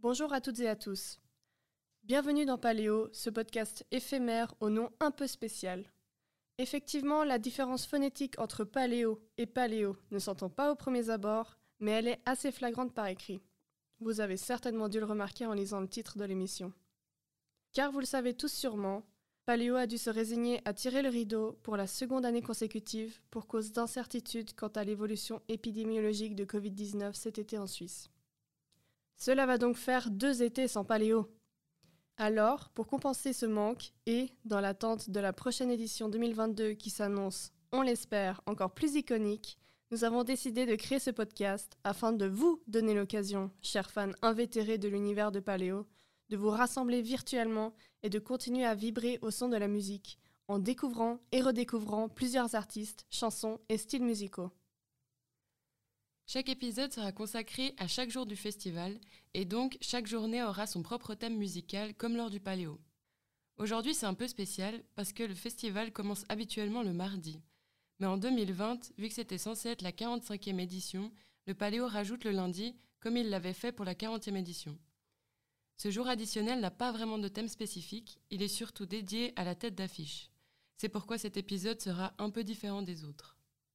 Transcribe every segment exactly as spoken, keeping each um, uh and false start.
Bonjour à toutes et à tous. Bienvenue dans Paléo, ce podcast éphémère au nom un peu spécial. Effectivement, la différence phonétique entre paléo et paléo ne s'entend pas au premier abord, mais elle est assez flagrante par écrit. Vous avez certainement dû le remarquer en lisant le titre de l'émission. Car vous le savez tous sûrement, Paléo a dû se résigner à tirer le rideau pour la seconde année consécutive pour cause d'incertitude quant à l'évolution épidémiologique de covid dix-neuf cet été en Suisse. Cela va donc faire deux étés sans Paléo. Alors, pour compenser ce manque et, dans l'attente de la prochaine édition deux mille vingt-deux qui s'annonce, on l'espère, encore plus iconique, nous avons décidé de créer ce podcast afin de vous donner l'occasion, chers fans invétérés de l'univers de Paléo, de vous rassembler virtuellement et de continuer à vibrer au son de la musique, en découvrant et redécouvrant plusieurs artistes, chansons et styles musicaux. Chaque épisode sera consacré à chaque jour du festival et donc chaque journée aura son propre thème musical comme lors du Paléo. Aujourd'hui c'est un peu spécial parce que le festival commence habituellement le mardi. Mais en deux mille vingt, vu que c'était censé être la quarante-cinquième édition, le Paléo rajoute le lundi comme il l'avait fait pour la quarantième édition. Ce jour additionnel n'a pas vraiment de thème spécifique, il est surtout dédié à la tête d'affiche. C'est pourquoi cet épisode sera un peu différent des autres.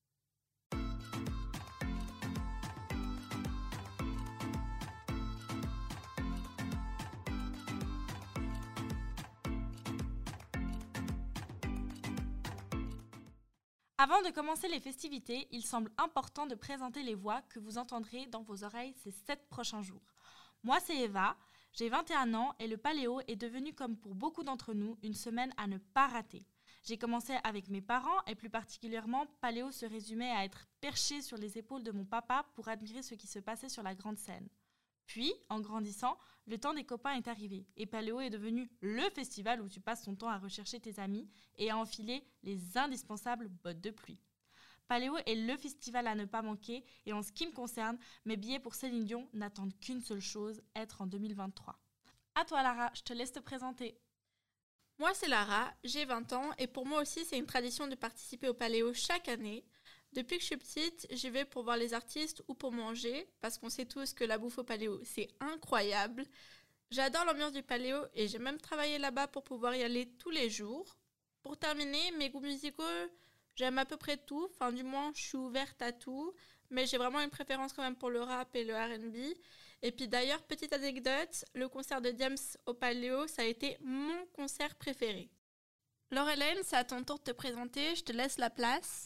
Avant de commencer les festivités, il semble important de présenter les voix que vous entendrez dans vos oreilles ces sept prochains jours. Moi, c'est Eva, j'ai vingt et un ans et le Paléo est devenu, comme pour beaucoup d'entre nous, une semaine à ne pas rater. J'ai commencé avec mes parents et plus particulièrement, Paléo se résumait à être perché sur les épaules de mon papa pour admirer ce qui se passait sur la grande scène. Puis, en grandissant, le temps des copains est arrivé et Paléo est devenu le festival où tu passes ton temps à rechercher tes amis et à enfiler les indispensables bottes de pluie. Paléo est le festival à ne pas manquer et en ce qui me concerne, mes billets pour Céline Dion n'attendent qu'une seule chose, être en deux mille vingt-trois. À toi Lara, je te laisse te présenter. Moi c'est Lara, j'ai vingt ans et pour moi aussi c'est une tradition de participer au Paléo chaque année. Depuis que je suis petite, j'y vais pour voir les artistes ou pour manger, parce qu'on sait tous que la bouffe au Paléo, c'est incroyable. J'adore l'ambiance du Paléo et j'ai même travaillé là-bas pour pouvoir y aller tous les jours. Pour terminer, mes goûts musicaux, j'aime à peu près tout, enfin du moins je suis ouverte à tout, mais j'ai vraiment une préférence quand même pour le rap et le R and B. Et puis d'ailleurs, petite anecdote, le concert de Diams au Paléo, ça a été mon concert préféré. Laure-Hélène, c'est à ton tour de te présenter, je te laisse la place.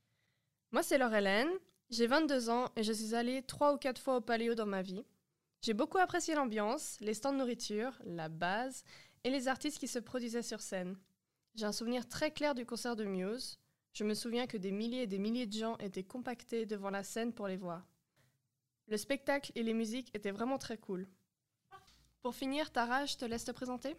Moi, c'est Laure-Hélène, j'ai vingt-deux ans et je suis allée trois ou quatre fois au Paléo dans ma vie. J'ai beaucoup apprécié l'ambiance, les stands de nourriture, la base et les artistes qui se produisaient sur scène. J'ai un souvenir très clair du concert de Muse. Je me souviens que des milliers et des milliers de gens étaient compactés devant la scène pour les voir. Le spectacle et les musiques étaient vraiment très cool. Pour finir, Tara, je te laisse te présenter.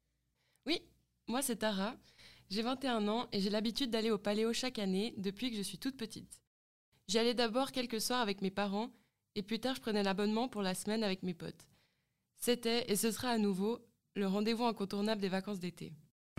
Oui, moi c'est Tara. J'ai vingt et un ans et j'ai l'habitude d'aller au Paléo chaque année depuis que je suis toute petite. J'y allais d'abord quelques soirs avec mes parents et plus tard je prenais l'abonnement pour la semaine avec mes potes. C'était, et ce sera à nouveau, le rendez-vous incontournable des vacances d'été.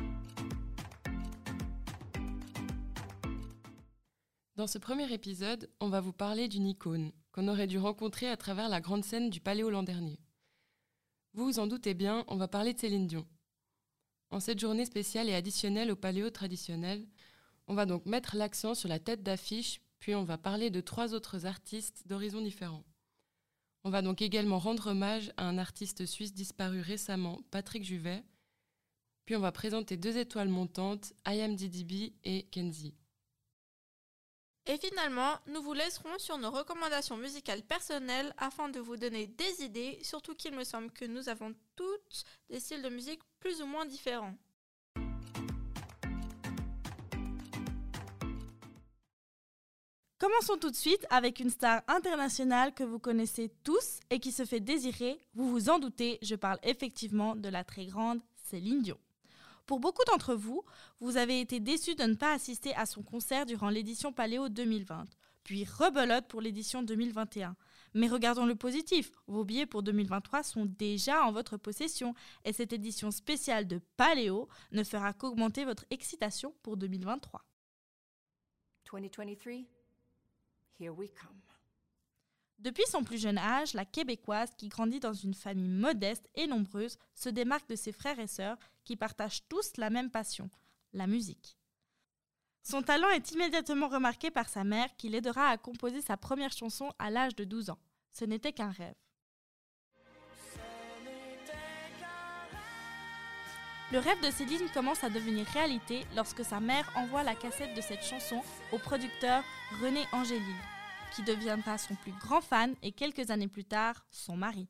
Dans ce premier épisode, on va vous parler d'une icône qu'on aurait dû rencontrer à travers la grande scène du Paléo l'an dernier. Vous vous en doutez bien, on va parler de Céline Dion. En cette journée spéciale et additionnelle au Paléo traditionnel, on va donc mettre l'accent sur la tête d'affiche, puis on va parler de trois autres artistes d'horizons différents. On va donc également rendre hommage à un artiste suisse disparu récemment, Patrick Juvet, puis on va présenter deux étoiles montantes, I Am D D B et Kenzie. Et finalement, nous vous laisserons sur nos recommandations musicales personnelles afin de vous donner des idées, surtout qu'il me semble que nous avons toutes des styles de musique plus ou moins différents. Commençons tout de suite avec une star internationale que vous connaissez tous et qui se fait désirer, vous vous en doutez, je parle effectivement de la très grande Céline Dion. Pour beaucoup d'entre vous, vous avez été déçus de ne pas assister à son concert durant l'édition Paléo deux mille vingt, puis rebelote pour l'édition deux mille vingt et un. Mais regardons le positif, vos billets pour deux mille vingt-trois sont déjà en votre possession et cette édition spéciale de Paléo ne fera qu'augmenter votre excitation pour deux mille vingt-trois. twenty twenty-three, here we come. Depuis son plus jeune âge, la Québécoise, qui grandit dans une famille modeste et nombreuse, se démarque de ses frères et sœurs qui partagent tous la même passion, la musique. Son talent est immédiatement remarqué par sa mère qui l'aidera à composer sa première chanson à l'âge de douze ans. Ce n'était qu'un rêve. Le rêve de Céline commence à devenir réalité lorsque sa mère envoie la cassette de cette chanson au producteur René Angélil, qui deviendra son plus grand fan et quelques années plus tard, son mari.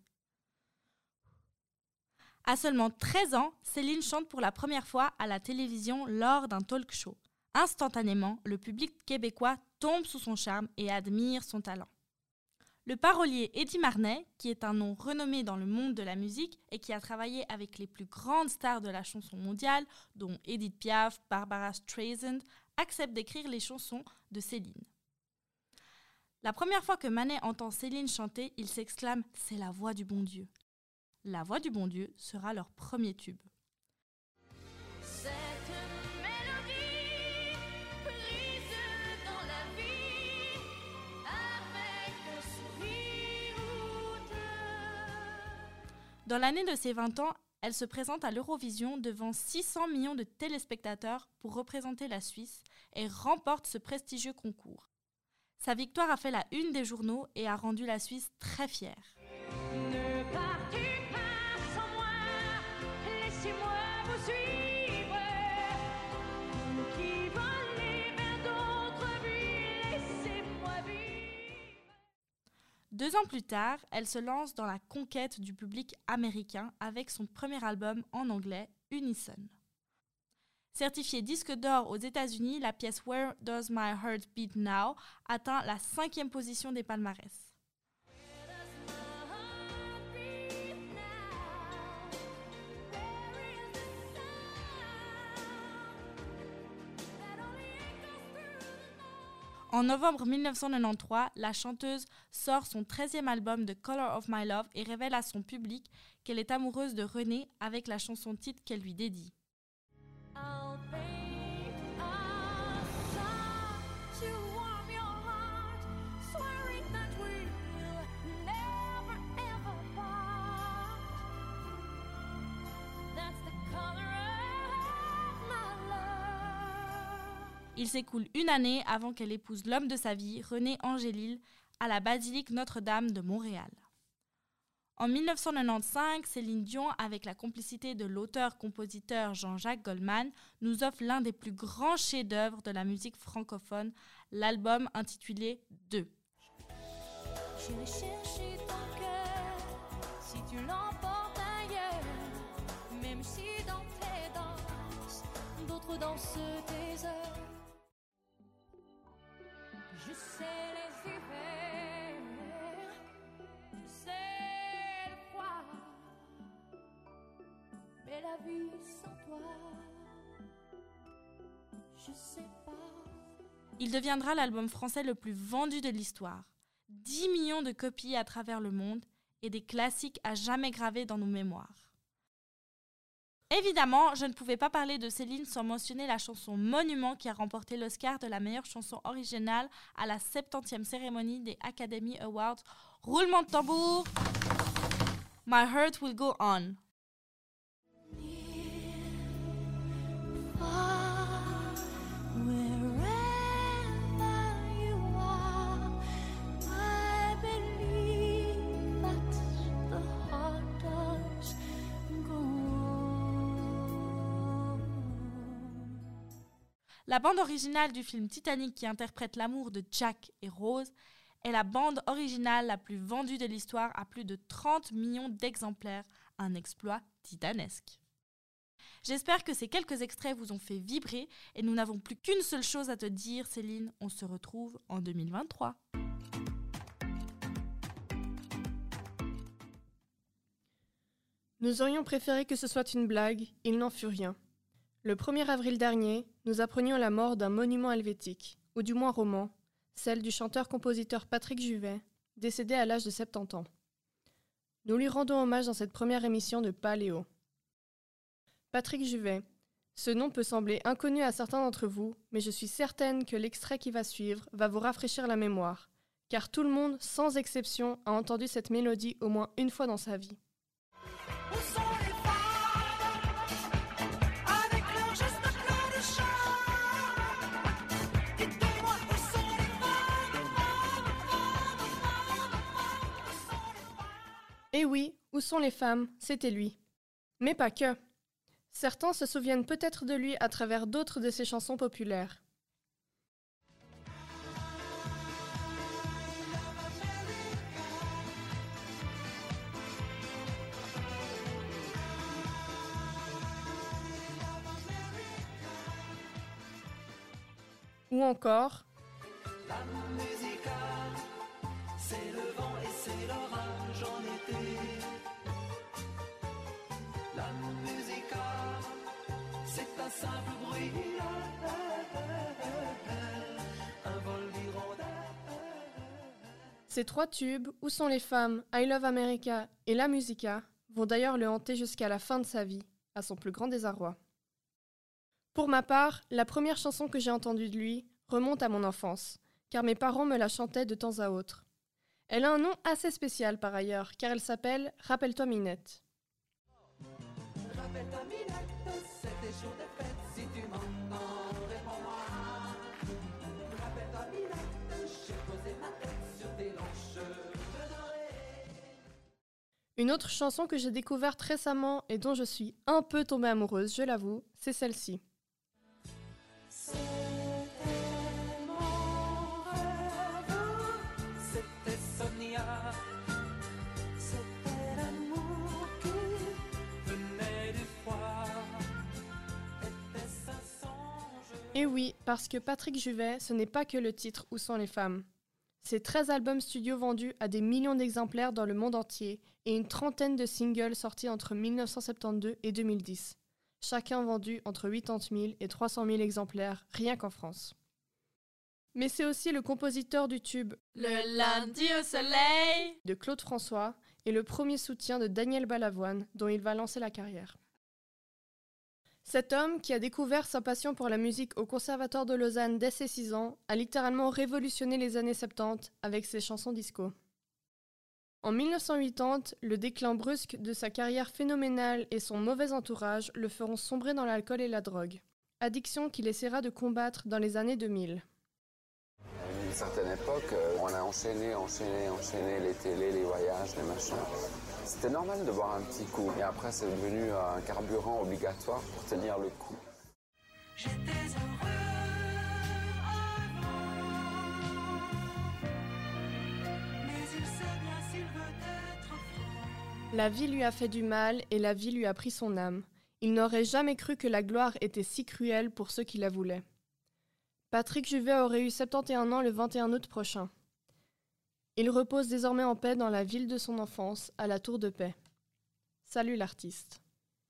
À seulement treize ans, Céline chante pour la première fois à la télévision lors d'un talk show. Instantanément, le public québécois tombe sous son charme et admire son talent. Le parolier Eddie Marnay, qui est un nom renommé dans le monde de la musique et qui a travaillé avec les plus grandes stars de la chanson mondiale, dont Edith Piaf, Barbara Streisand, accepte d'écrire les chansons de Céline. La première fois que Manet entend Céline chanter, il s'exclame « C'est la voix du bon Dieu ». La voix du bon Dieu sera leur premier tube. Dans l'année de ses vingt ans, elle se présente à l'Eurovision devant six cents millions de téléspectateurs pour représenter la Suisse et remporte ce prestigieux concours. Sa victoire a fait la une des journaux et a rendu la Suisse très fière. Ne pars-tu pas sans moi, laissez-moi vous suivre. Vous qui volez vers d'autres buts, laissez-moi vivre. Deux ans plus tard, elle se lance dans la conquête du public américain avec son premier album en anglais, Unison. Certifiée disque d'or aux États-Unis, la pièce Where Does My Heart Beat Now atteint la cinquième position des palmarès. En novembre mille neuf cent quatre-vingt-treize, la chanteuse sort son treizième album The Color of My Love et révèle à son public qu'elle est amoureuse de René avec la chanson titre qu'elle lui dédie. Il s'écoule une année avant qu'elle épouse l'homme de sa vie, René Angélil, à la basilique Notre-Dame de Montréal. En mille neuf cent quatre-vingt-quinze, Céline Dion, avec la complicité de l'auteur-compositeur Jean-Jacques Goldman, nous offre l'un des plus grands chefs-d'œuvre de la musique francophone, l'album intitulé Deux. J'irai chercher ton cœur, si tu l'emportes ailleurs, même si dans tes danses, d'autres dansent tes heures. Je sais les hivers, je sais le froid, mais la vie sans toi, je sais pas. Il deviendra l'album français le plus vendu de l'histoire. dix millions de copies à travers le monde et des classiques à jamais gravés dans nos mémoires. Évidemment, je ne pouvais pas parler de Céline sans mentionner la chanson Monument qui a remporté l'Oscar de la meilleure chanson originale à la septantième cérémonie des Academy Awards. Roulement de tambour. My Heart Will Go On. La bande originale du film Titanic qui interprète l'amour de Jack et Rose est la bande originale la plus vendue de l'histoire à plus de trente millions d'exemplaires, un exploit titanesque. J'espère que ces quelques extraits vous ont fait vibrer et nous n'avons plus qu'une seule chose à te dire, Céline, on se retrouve en deux mille vingt-trois. Nous aurions préféré que ce soit une blague, il n'en fut rien. Le premier avril dernier, nous apprenions la mort d'un monument helvétique, ou du moins roman, celle du chanteur-compositeur Patrick Juvet, décédé à l'âge de soixante-dix ans. Nous lui rendons hommage dans cette première émission de Paléo. Patrick Juvet, ce nom peut sembler inconnu à certains d'entre vous, mais je suis certaine que l'extrait qui va suivre va vous rafraîchir la mémoire, car tout le monde, sans exception, a entendu cette mélodie au moins une fois dans sa vie. Où sont les femmes avec leurs gestes pleins de charme? Dites-moi où sont les femmes, femmes, femmes, femmes, femmes, où sont les femmes? Et oui, où sont les femmes? C'était lui. Mais pas que. Certains se souviennent peut-être de lui à travers d'autres de ses chansons populaires. Ou encore La musica, c'est le vent et c'est l'orage en été. La musica, c'est un simple bruit, un vol d'hirondelle. ces trois tubes, Où sont les femmes, I Love America et La Musica, vont d'ailleurs le hanter jusqu'à la fin de sa vie, à son plus grand désarroi. Pour ma part, la première chanson que j'ai entendue de lui remonte à mon enfance, car mes parents me la chantaient de temps à autre. Elle a un nom assez spécial par ailleurs, car elle s'appelle « Rappelle-toi Minette ». Rappelle-toi Minette, c'était jour de fête, si tu m'entends, réponds-moi. Rappelle-toi Minette, j'ai posé ma tête sur tes longs cheveux dorés. Une autre chanson que j'ai découverte récemment et dont je suis un peu tombée amoureuse, je l'avoue, c'est celle-ci. C'était mon rêve, c'était Sonia, c'était l'amour qui venait du froid, était-ce un songe? Et oui, parce que Patrick Juvet, ce n'est pas que le titre Où sont les femmes. C'est treize albums studio vendus à des millions d'exemplaires dans le monde entier et une trentaine de singles sortis entre mille neuf cent soixante-douze et deux mille dix. Chacun vendu entre quatre-vingt-dix mille et trois cent mille exemplaires, rien qu'en France. Mais c'est aussi le compositeur du tube Le lundi au soleil. de Claude François et le premier soutien de Daniel Balavoine, dont il va lancer la carrière. Cet homme, qui a découvert sa passion pour la musique au Conservatoire de Lausanne dès ses six ans, a littéralement révolutionné les années soixante-dix avec ses chansons disco. En mille neuf cent quatre-vingt-dix, le déclin brusque de sa carrière phénoménale et son mauvais entourage le feront sombrer dans l'alcool et la drogue, addiction qu'il essaiera de combattre dans les années deux mille. À une certaine époque, euh, on a enchaîné, enchaîné, enchaîné les télés, les voyages, les machins. C'était normal de boire un petit coup. Et après, c'est devenu un carburant obligatoire pour tenir le coup. J'étais heureux avant, mais il sait bien s'il veut être franc. La vie lui a fait du mal et la vie lui a pris son âme. Il n'aurait jamais cru que la gloire était si cruelle pour ceux qui la voulaient. Patrick Juvet aurait eu soixante et un ans le vingt et un août prochain. Il repose désormais en paix dans la ville de son enfance, à la Tour de Paix. Salut l'artiste.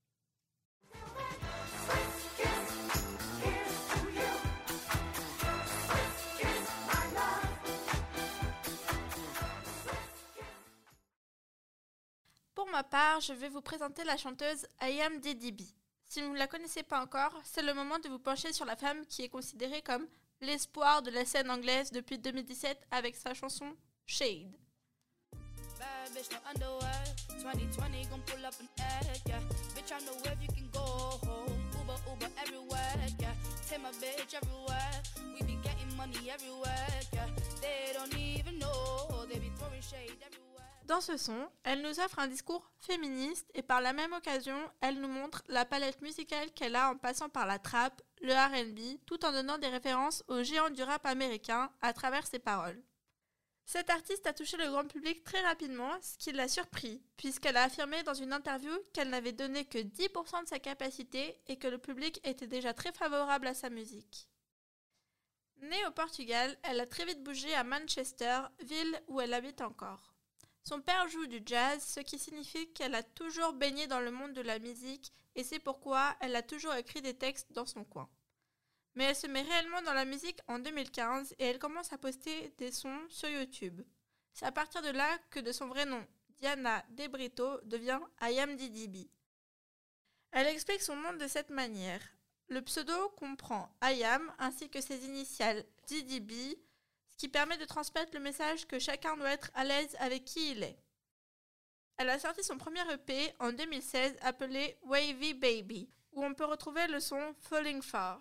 Pour ma part, je vais vous présenter la chanteuse Ayam Didibi. Si vous ne la connaissez pas encore, c'est le moment de vous pencher sur la femme qui est considérée comme l'espoir de la scène anglaise depuis deux mille dix-sept avec sa chanson Shade. Bad bitch, no underwear. twenty twenty gon' pull up an egg, yeah. Bitch, I know where you can go home. Uber, Uber everywhere, yeah. Take my bitch everywhere. We be getting money everywhere, yeah. They don't even know. They be throwing shade everywhere. Dans ce son, elle nous offre un discours féministe et par la même occasion, elle nous montre la palette musicale qu'elle a en passant par la trap, le R and B, tout en donnant des références aux géants du rap américain à travers ses paroles. Cette artiste a touché le grand public très rapidement, ce qui l'a surpris, puisqu'elle a affirmé dans une interview qu'elle n'avait donné que dix pour cent de sa capacité et que le public était déjà très favorable à sa musique. Née au Portugal, elle a très vite bougé à Manchester, ville où elle habite encore. Son père joue du jazz, ce qui signifie qu'elle a toujours baigné dans le monde de la musique et c'est pourquoi elle a toujours écrit des textes dans son coin. Mais elle se met réellement dans la musique en deux mille quinze et elle commence à poster des sons sur YouTube. C'est à partir de là que de son vrai nom, Diana De Brito, devient Ayam Didibi. Elle explique son nom de cette manière. Le pseudo comprend Ayam ainsi que ses initiales Didibi, qui permet de transmettre le message que chacun doit être à l'aise avec qui il est. Elle a sorti son premier E P en deux mille seize appelé Wavy Baby, où on peut retrouver le son Falling Far.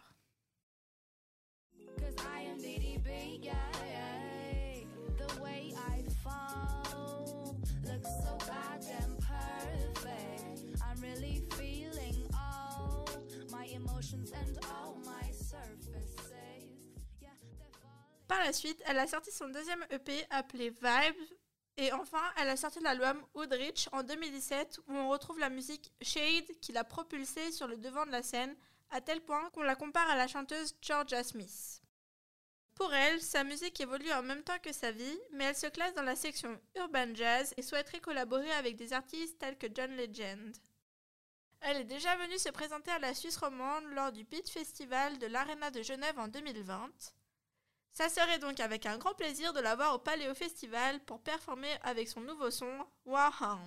Cause I am bitty big, yeah, yeah. The way I fall looks so goddamn perfect. I'm really feeling all my emotions and all my surfaces. Yeah, they're falling. Par la suite, elle a sorti son deuxième E P appelé Vibes, et enfin, elle a sorti l'album Woodrich en deux mille dix-sept, où on retrouve la musique Shade qui l'a propulsée sur le devant de la scène, à tel point qu'on la compare à la chanteuse Georgia Smith. Pour elle, sa musique évolue en même temps que sa vie, mais elle se classe dans la section Urban Jazz et souhaiterait collaborer avec des artistes tels que John Legend. Elle est déjà venue se présenter à la Suisse romande lors du Beat Festival de l'Arena de Genève en deux mille vingt. Ça serait donc avec un grand plaisir de la voir au Paléo Festival pour performer avec son nouveau son, Wahang.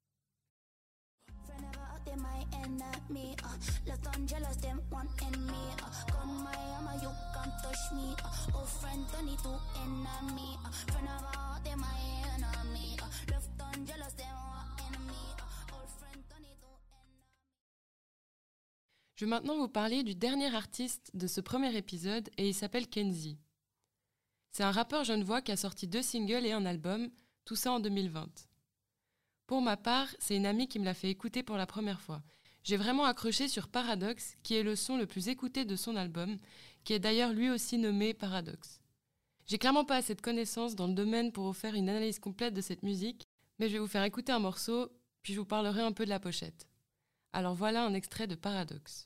Je vais maintenant vous parler du dernier artiste de ce premier épisode et il s'appelle Kenzie. C'est un rappeur genevois qui a sorti deux singles et un album, tout ça en deux mille vingt. Pour ma part, c'est une amie qui me l'a fait écouter pour la première fois. J'ai vraiment accroché sur Paradox, qui est le son le plus écouté de son album, qui est d'ailleurs lui aussi nommé Paradox. J'ai clairement pas assez de connaissances dans le domaine pour vous faire une analyse complète de cette musique, mais je vais vous faire écouter un morceau, puis je vous parlerai un peu de la pochette. Alors voilà un extrait de Paradox.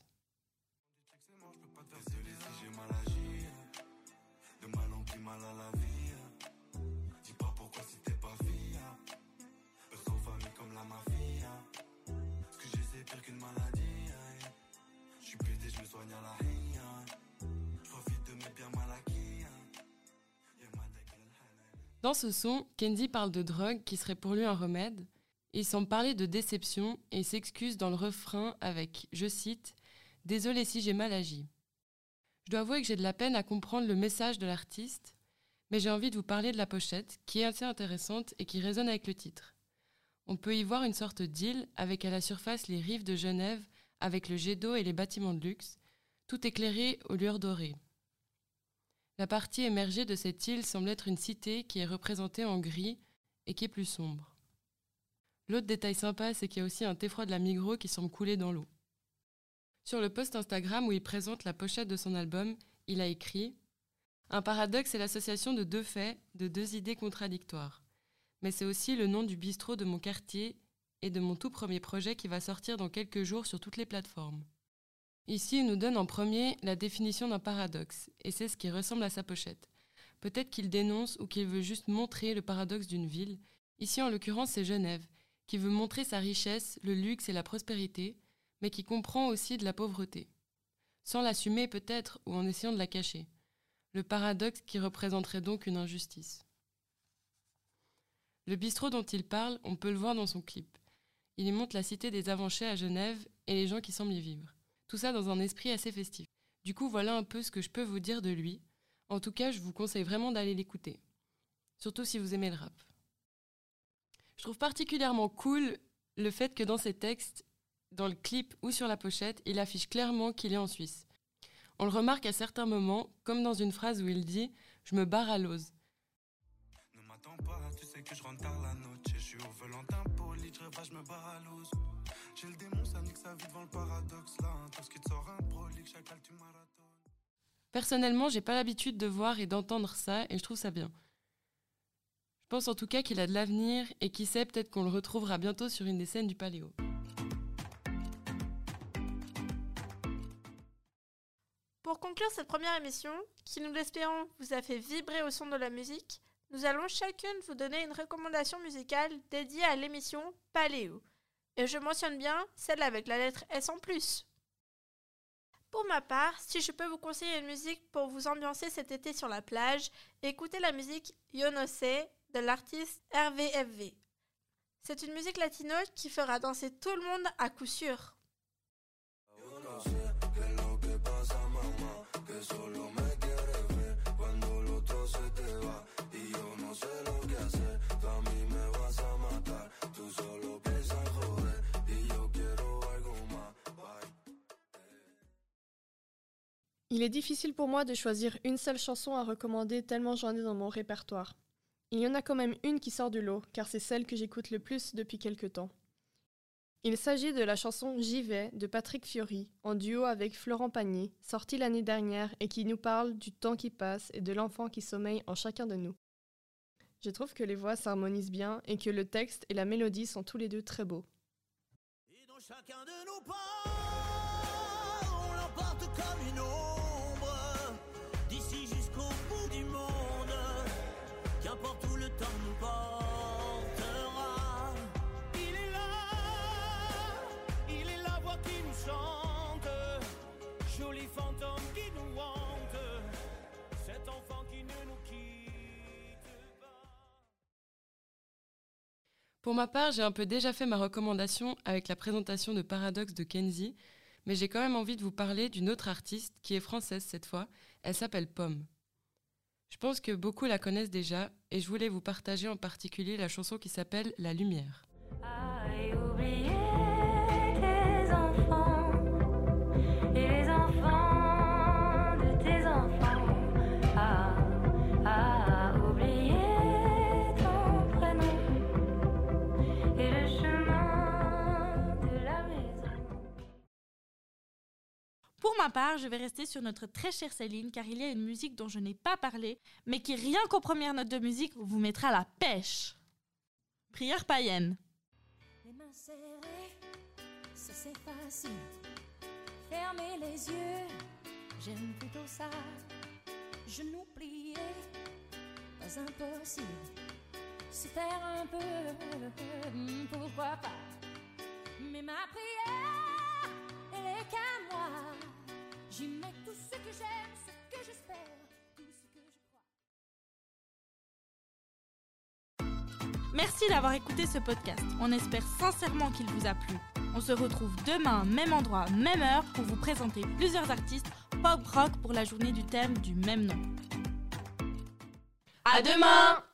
Dans ce son, Kenzie parle de drogue qui serait pour lui un remède. Il semble parler de déception et il s'excuse dans le refrain avec, je cite, « Désolé si j'ai mal agi ». Je dois avouer que j'ai de la peine à comprendre le message de l'artiste, mais j'ai envie de vous parler de la pochette qui est assez intéressante et qui résonne avec le titre. On peut y voir une sorte d'île avec à la surface les rives de Genève avec le jet d'eau et les bâtiments de luxe, tout éclairé aux lueurs dorées. La partie émergée de cette île semble être une cité qui est représentée en gris et qui est plus sombre. L'autre détail sympa, c'est qu'il y a aussi un thé froid de la Migros qui semble couler dans l'eau. Sur le post Instagram où il présente la pochette de son album, il a écrit « Un paradoxe est l'association de deux faits, de deux idées contradictoires. Mais c'est aussi le nom du bistrot de mon quartier et de mon tout premier projet qui va sortir dans quelques jours sur toutes les plateformes. » Ici, il nous donne en premier la définition d'un paradoxe, et c'est ce qui ressemble à sa pochette. Peut-être qu'il dénonce ou qu'il veut juste montrer le paradoxe d'une ville. Ici, en l'occurrence, c'est Genève, qui veut montrer sa richesse, le luxe et la prospérité, mais qui comprend aussi de la pauvreté. Sans l'assumer peut-être, ou en essayant de la cacher. Le paradoxe qui représenterait donc une injustice. Le bistrot dont il parle, on peut le voir dans son clip. Il y montre la cité des Avanchets à Genève et les gens qui semblent y vivre. Tout ça dans un esprit assez festif. Du coup, voilà un peu ce que je peux vous dire de lui. En tout cas, je vous conseille vraiment d'aller l'écouter. Surtout si vous aimez le rap. Je trouve particulièrement cool le fait que dans ses textes, dans le clip ou sur la pochette, il affiche clairement qu'il est en Suisse. On le remarque à certains moments, comme dans une phrase où il dit « Je me barre à l'ose ». Ne m'attends pas, tu sais que je rentre tard la noche. Je suis au volant d'un poli, je rêve, je me barre à l'ose. J'ai le démon, ça nique sa vie devant le paradoxe là. Tout ce qui te sort un prolique, chacal tu marathon. Personnellement, j'ai pas l'habitude de voir et d'entendre ça et je trouve ça bien. Je pense en tout cas qu'il a de l'avenir et qui sait, peut-être qu'on le retrouvera bientôt sur une des scènes du Paléo. Pour conclure cette première émission, qui nous l'espérons vous a fait vibrer au son de la musique, nous allons chacune vous donner une recommandation musicale dédiée à l'émission Paléo. Et je mentionne bien celle avec la lettre S en plus. Pour ma part, si je peux vous conseiller une musique pour vous ambiancer cet été sur la plage, écoutez la musique Yo No Sé de l'artiste R V F V. C'est une musique latino qui fera danser tout le monde à coup sûr. Yo no sé qué es lo que pasa, mamá, que solo me quieres ver cuando lo otro se te va. Il est difficile pour moi de choisir une seule chanson à recommander tellement j'en ai dans mon répertoire. Il y en a quand même une qui sort du lot, car c'est celle que j'écoute le plus depuis quelque temps. Il s'agit de la chanson J'y vais de Patrick Fiori, en duo avec Florent Pagny, sortie l'année dernière et qui nous parle du temps qui passe et de l'enfant qui sommeille en chacun de nous. Je trouve que les voix s'harmonisent bien et que le texte et la mélodie sont tous les deux très beaux. Et dans chacun de nos pas, on l'emporte comme une ombre, d'ici jusqu'au bout du monde, qu'importe où le temps nous portera. Il est là, il est la voix qui nous chante, joli fantôme qui nous hante, cet enfant qui ne nous quitte pas. Pour ma part, j'ai un peu déjà fait ma recommandation avec la présentation de Paradoxe de Kenzie, mais j'ai quand même envie de vous parler d'une autre artiste qui est française cette fois. Elle s'appelle Pomme. Je pense que beaucoup la connaissent déjà et je voulais vous partager en particulier la chanson qui s'appelle La Lumière. Aïe, oublier tes enfants et les enfants de tes enfants. Ah, ah, oublier ton prénom et le chemin de la maison. Pour ma part, je vais rester sur notre très chère Céline car il y a une musique dont je n'ai pas parlé, mais qui rien qu'aux premières notes de musique vous mettra la pêche. Prière païenne. Les mains serrées, ça c'est facile. Fermer les yeux, j'aime plutôt ça. Genoux pliés, pas impossible. Se taire un peu, pourquoi pas. Mais ma prière, elle est qu'à moi. J'y mets tout ce que j'aime, ce que j'espère, tout ce que je crois. Merci d'avoir écouté ce podcast. On espère sincèrement qu'il vous a plu. On se retrouve demain, même endroit, même heure, pour vous présenter plusieurs artistes pop rock pour la journée du thème du même nom. À demain!